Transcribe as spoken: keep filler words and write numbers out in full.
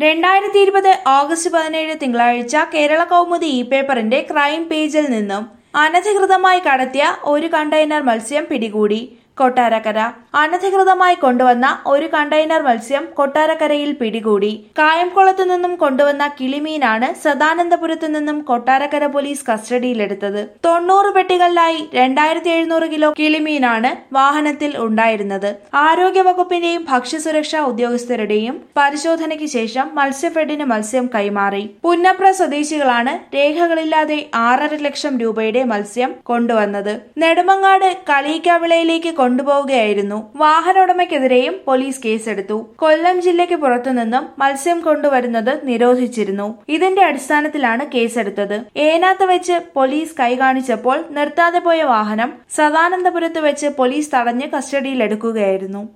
രണ്ടായിരത്തി ഇരുപത് ഓഗസ്റ്റ് പതിനേഴ് തിങ്കളാഴ്ച കേരള കൗമുദി ഇ പേപ്പറിന്റെ ക്രൈം പേജിൽ നിന്നും അനധികൃതമായി കടത്തിയ ഒരു കണ്ടെയ്നർ മത്സ്യം പിടികൂടി. കൊട്ടാരക്കര അനധികൃതമായി കൊണ്ടുവന്ന ഒരു കണ്ടെയ്നർ മത്സ്യം കൊട്ടാരക്കരയിൽ പിടികൂടി. കായംകുളത്തു നിന്നും കൊണ്ടുവന്ന കിളിമീനാണ് സദാനന്ദപുരത്തു നിന്നും കൊട്ടാരക്കര പോലീസ് കസ്റ്റഡിയിലെടുത്തത്. തൊണ്ണൂറ് പെട്ടികളിലായി രണ്ടായിരത്തി എഴുന്നൂറ് കിലോ കിളിമീനാണ് വാഹനത്തിൽ ഉണ്ടായിരുന്നത്. ആരോഗ്യവകുപ്പിന്റെയും ഭക്ഷ്യസുരക്ഷാ ഉദ്യോഗസ്ഥരുടെയും പരിശോധനയ്ക്ക് ശേഷം മത്സ്യഫെഡിന് മത്സ്യം കൈമാറി. പുന്നപ്ര സ്വദേശികളാണ് രേഖകളില്ലാതെ ആറര ലക്ഷം രൂപയുടെ മത്സ്യം കൊണ്ടുവന്നത്. നെടുമങ്ങാട് കളീക്കാവിളയിലേക്ക് കൊണ്ടുപോവുകയായിരുന്നു. വാഹന ഉടമയ്ക്കെതിരെയും പോലീസ് കേസെടുത്തു. കൊല്ലം ജില്ലയ്ക്ക് പുറത്തുനിന്നും മത്സ്യം കൊണ്ടുവരുന്നത് നിരോധിച്ചിരുന്നു. ഇതിന്റെ അടിസ്ഥാനത്തിലാണ് കേസെടുത്തത്. ഏനാത്ത് വെച്ച് പോലീസ് കൈകാണിച്ചപ്പോൾ നിർത്താതെ പോയ വാഹനം സദാനന്ദപുരത്ത് വെച്ച് പോലീസ് തടഞ്ഞ് കസ്റ്റഡിയിലെടുക്കുകയായിരുന്നു.